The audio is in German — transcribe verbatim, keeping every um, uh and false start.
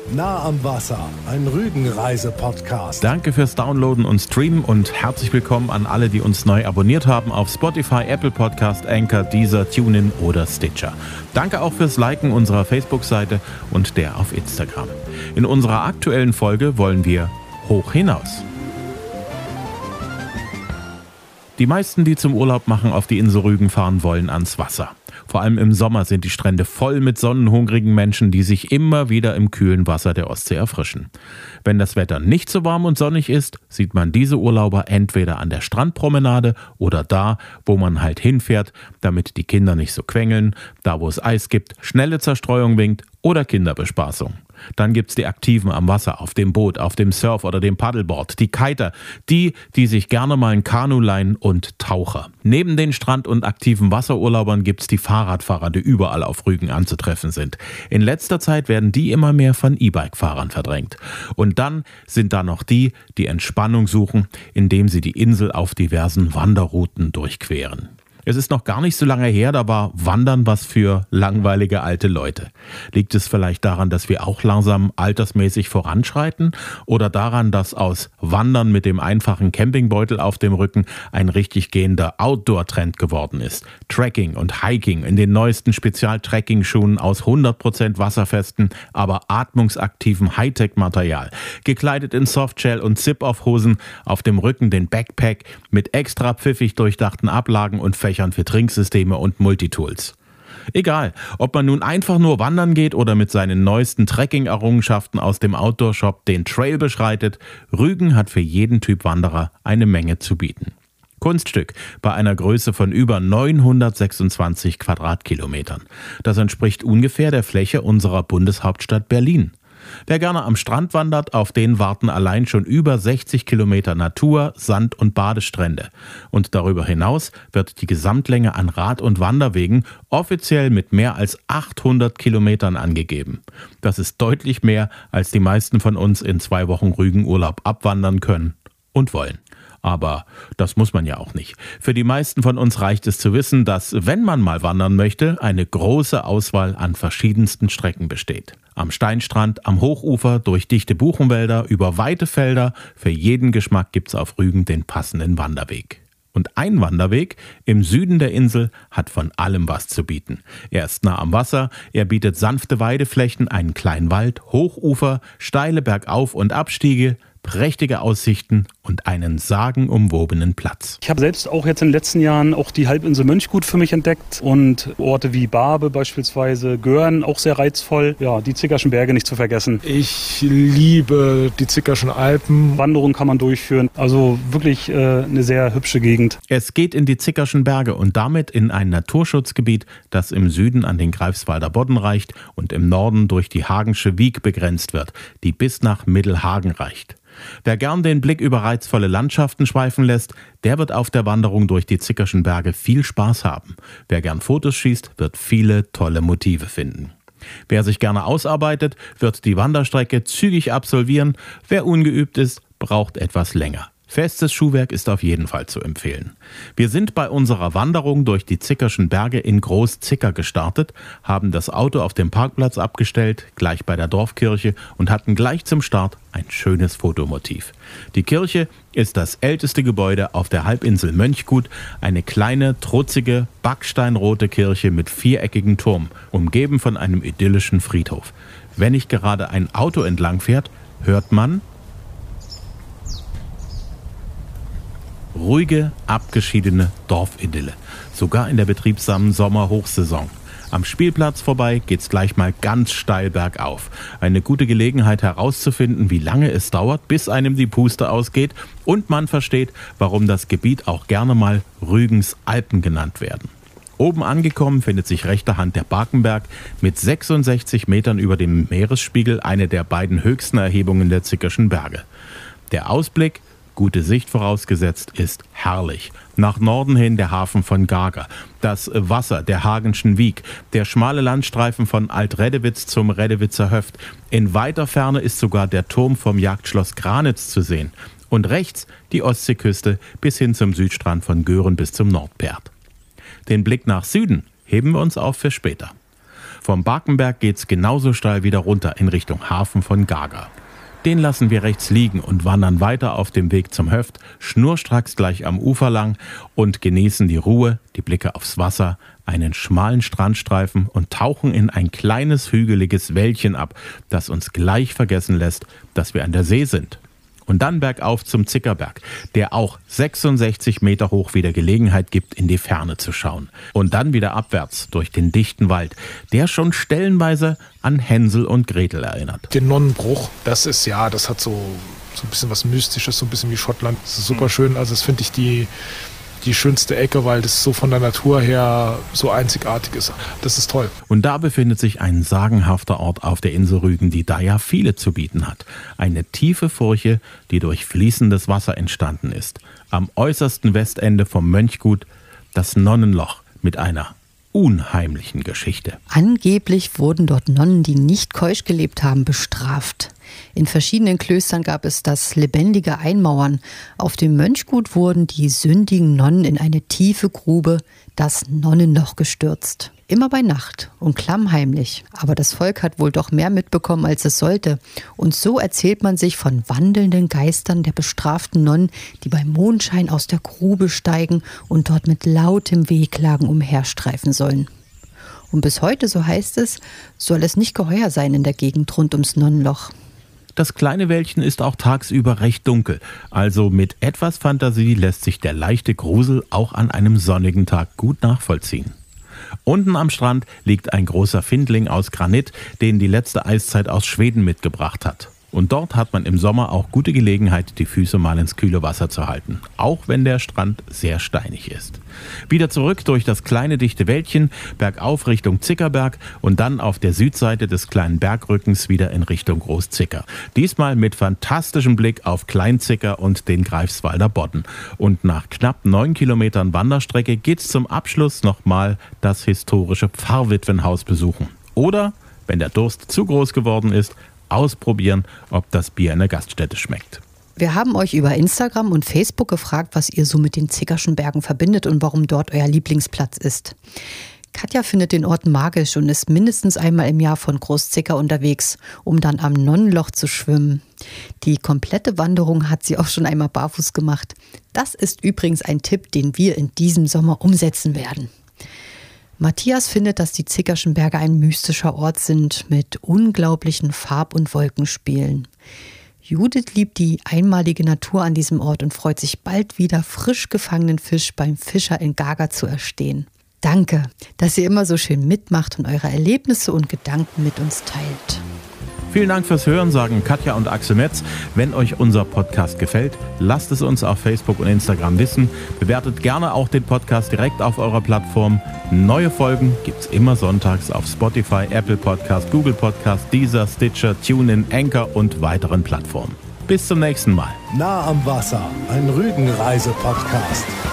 Nah am Wasser, ein Rügenreise-Podcast. Danke fürs Downloaden und Streamen und herzlich willkommen an alle, die uns neu abonniert haben auf Spotify, Apple Podcast, Anchor, Deezer, TuneIn oder Stitcher. Danke auch fürs Liken unserer Facebook-Seite und der auf Instagram. In unserer aktuellen Folge wollen wir hoch hinaus. Die meisten, die zum Urlaub machen, auf die Insel Rügen fahren, wollen ans Wasser. Vor allem im Sommer sind die Strände voll mit sonnenhungrigen Menschen, die sich immer wieder im kühlen Wasser der Ostsee erfrischen. Wenn das Wetter nicht so warm und sonnig ist, sieht man diese Urlauber entweder an der Strandpromenade oder da, wo man halt hinfährt, damit die Kinder nicht so quengeln, da wo es Eis gibt, schnelle Zerstreuung winkt oder Kinderbespaßung. Dann gibt's die Aktiven am Wasser, auf dem Boot, auf dem Surf oder dem Paddleboard, die Kiter, die, die sich gerne mal ein Kanu leihen und Taucher. Neben den Strand- und aktiven Wasserurlaubern gibt's die Fahrradfahrer, die überall auf Rügen anzutreffen sind. In letzter Zeit werden die immer mehr von E-Bike-Fahrern verdrängt. Und dann sind da noch die, die Entspannung suchen, indem sie die Insel auf diversen Wanderrouten durchqueren. Es ist noch gar nicht so lange her, da war Wandern was für langweilige alte Leute. Liegt es vielleicht daran, dass wir auch langsam altersmäßig voranschreiten? Oder daran, dass aus Wandern mit dem einfachen Campingbeutel auf dem Rücken ein richtig gehender Outdoor-Trend geworden ist? Trekking und Hiking in den neuesten Spezial-Trekking-Schuhen aus hundert Prozent wasserfesten, aber atmungsaktiven Hightech-Material. Gekleidet in Softshell und Zip-Off-Hosen, auf dem Rücken den Backpack mit extra pfiffig durchdachten Ablagen und Fächern für Trinksysteme und Multitools. Egal, ob man nun einfach nur wandern geht oder mit seinen neuesten Trekking-Errungenschaften aus dem Outdoor-Shop den Trail beschreitet, Rügen hat für jeden Typ Wanderer eine Menge zu bieten. Kunststück bei einer Größe von über neunhundertsechsundzwanzig Quadratkilometern. Das entspricht ungefähr der Fläche unserer Bundeshauptstadt Berlin. Wer gerne am Strand wandert, auf den warten allein schon über sechzig Kilometer Natur, Sand- und Badestrände. Und darüber hinaus wird die Gesamtlänge an Rad- und Wanderwegen offiziell mit mehr als achthundert Kilometern angegeben. Das ist deutlich mehr, als die meisten von uns in zwei Wochen Rügenurlaub abwandern können und wollen. Aber das muss man ja auch nicht. Für die meisten von uns reicht es zu wissen, dass, wenn man mal wandern möchte, eine große Auswahl an verschiedensten Strecken besteht. Am Steinstrand, am Hochufer, durch dichte Buchenwälder, über weite Felder, für jeden Geschmack gibt's auf Rügen den passenden Wanderweg. Und ein Wanderweg im Süden der Insel hat von allem was zu bieten. Er ist nah am Wasser, er bietet sanfte Weideflächen, einen kleinen Wald, Hochufer, steile Bergauf- und Abstiege, prächtige Aussichten und einen sagenumwobenen Platz. Ich habe selbst auch jetzt in den letzten Jahren auch die Halbinsel Mönchgut für mich entdeckt und Orte wie Barbe beispielsweise, Görn auch sehr reizvoll. Ja, die Zickerschen Berge nicht zu vergessen. Ich liebe die Zickerschen Alpen. Wanderungen kann man durchführen. Also wirklich äh, eine sehr hübsche Gegend. Es geht in die Zickerschen Berge und damit in ein Naturschutzgebiet, das im Süden an den Greifswalder Bodden reicht und im Norden durch die Hagensche Wiek begrenzt wird, die bis nach Mittelhagen reicht. Wer gern den Blick über reizvolle Landschaften schweifen lässt, der wird auf der Wanderung durch die Zickerschen Berge viel Spaß haben. Wer gern Fotos schießt, wird viele tolle Motive finden. Wer sich gerne ausarbeitet, wird die Wanderstrecke zügig absolvieren. Wer ungeübt ist, braucht etwas länger. Festes Schuhwerk ist auf jeden Fall zu empfehlen. Wir sind bei unserer Wanderung durch die Zickerschen Berge in Groß-Zicker gestartet, haben das Auto auf dem Parkplatz abgestellt, gleich bei der Dorfkirche und hatten gleich zum Start ein schönes Fotomotiv. Die Kirche ist das älteste Gebäude auf der Halbinsel Mönchgut, eine kleine, trutzige, backsteinrote Kirche mit viereckigem Turm, umgeben von einem idyllischen Friedhof. Wenn nicht gerade ein Auto entlang fährt, hört man ruhige, abgeschiedene Dorfidylle, sogar in der betriebsamen Sommerhochsaison. Am Spielplatz vorbei geht's gleich mal ganz steil bergauf. Eine gute Gelegenheit herauszufinden, wie lange es dauert, bis einem die Puste ausgeht und man versteht, warum das Gebiet auch gerne mal Rügens Alpen genannt werden. Oben angekommen findet sich rechter Hand der Barkenberg mit sechsundsechzig Metern über dem Meeresspiegel, eine der beiden höchsten Erhebungen der Zickerschen Berge. Der Ausblick, gute Sicht vorausgesetzt, ist herrlich. Nach Norden hin der Hafen von Gager, das Wasser der Hagenschen Wiek, der schmale Landstreifen von Alt-Reddewitz zum Reddewitzer Höft. In weiter Ferne ist sogar der Turm vom Jagdschloss Granitz zu sehen. Und rechts die Ostseeküste bis hin zum Südstrand von Göhren bis zum Nordperth. Den Blick nach Süden heben wir uns auf für später. Vom Barkenberg geht's genauso steil wieder runter in Richtung Hafen von Gaga. Den lassen wir rechts liegen und wandern weiter auf dem Weg zum Höft, schnurstracks gleich am Ufer lang und genießen die Ruhe, die Blicke aufs Wasser, einen schmalen Strandstreifen und tauchen in ein kleines hügeliges Wäldchen ab, das uns gleich vergessen lässt, dass wir an der See sind. Und dann bergauf zum Zickerberg, der auch sechsundsechzig Meter hoch wieder Gelegenheit gibt, in die Ferne zu schauen. Und dann wieder abwärts durch den dichten Wald, der schon stellenweise an Hänsel und Gretel erinnert. Den Nonnenbruch, das ist ja, das hat so, so ein bisschen was Mystisches, so ein bisschen wie Schottland. Das ist super schön. Also das finde ich die, die schönste Ecke, weil das so von der Natur her so einzigartig ist. Das ist toll. Und da befindet sich ein sagenhafter Ort auf der Insel Rügen, die da ja viele zu bieten hat. Eine tiefe Furche, die durch fließendes Wasser entstanden ist. Am äußersten Westende vom Mönchgut das Nonnenloch mit einer unheimlichen Geschichte. Angeblich wurden dort Nonnen, die nicht keusch gelebt haben, bestraft. In verschiedenen Klöstern gab es das lebendige Einmauern. Auf dem Mönchgut wurden die sündigen Nonnen in eine tiefe Grube, das Nonnenloch, gestürzt. Immer bei Nacht und klammheimlich. Aber das Volk hat wohl doch mehr mitbekommen, als es sollte. Und so erzählt man sich von wandelnden Geistern der bestraften Nonnen, die beim Mondschein aus der Grube steigen und dort mit lautem Wehklagen umherstreifen sollen. Und bis heute, so heißt es, soll es nicht geheuer sein in der Gegend rund ums Nonnenloch. Das kleine Wäldchen ist auch tagsüber recht dunkel, also mit etwas Fantasie lässt sich der leichte Grusel auch an einem sonnigen Tag gut nachvollziehen. Unten am Strand liegt ein großer Findling aus Granit, den die letzte Eiszeit aus Schweden mitgebracht hat. Und dort hat man im Sommer auch gute Gelegenheit, die Füße mal ins kühle Wasser zu halten, auch wenn der Strand sehr steinig ist. Wieder zurück durch das kleine dichte Wäldchen, bergauf Richtung Zickerberg und dann auf der Südseite des kleinen Bergrückens wieder in Richtung Großzicker. Diesmal mit fantastischem Blick auf Kleinzicker und den Greifswalder Bodden. Und nach knapp neun Kilometern Wanderstrecke geht's zum Abschluss nochmal das historische Pfarrwitwenhaus besuchen. Oder, wenn der Durst zu groß geworden ist, ausprobieren, ob das Bier in der Gaststätte schmeckt. Wir haben euch über Instagram und Facebook gefragt, was ihr so mit den Zickerschen Bergen verbindet und warum dort euer Lieblingsplatz ist. Katja findet den Ort magisch und ist mindestens einmal im Jahr von Großzicker unterwegs, um dann am Nonnenloch zu schwimmen. Die komplette Wanderung hat sie auch schon einmal barfuß gemacht. Das ist übrigens ein Tipp, den wir in diesem Sommer umsetzen werden. Matthias findet, dass die Zickerschen Berge ein mystischer Ort sind mit unglaublichen Farb- und Wolkenspielen. Judith liebt die einmalige Natur an diesem Ort und freut sich bald wieder, frisch gefangenen Fisch beim Fischer in Gaga zu erstehen. Danke, dass ihr immer so schön mitmacht und eure Erlebnisse und Gedanken mit uns teilt. Vielen Dank fürs Hören, sagen Katja und Axel Metz. Wenn euch unser Podcast gefällt, lasst es uns auf Facebook und Instagram wissen. Bewertet gerne auch den Podcast direkt auf eurer Plattform. Neue Folgen gibt's immer sonntags auf Spotify, Apple Podcast, Google Podcast, Deezer, Stitcher, TuneIn, Anchor und weiteren Plattformen. Bis zum nächsten Mal. Nah am Wasser, ein Rügenreise-Podcast.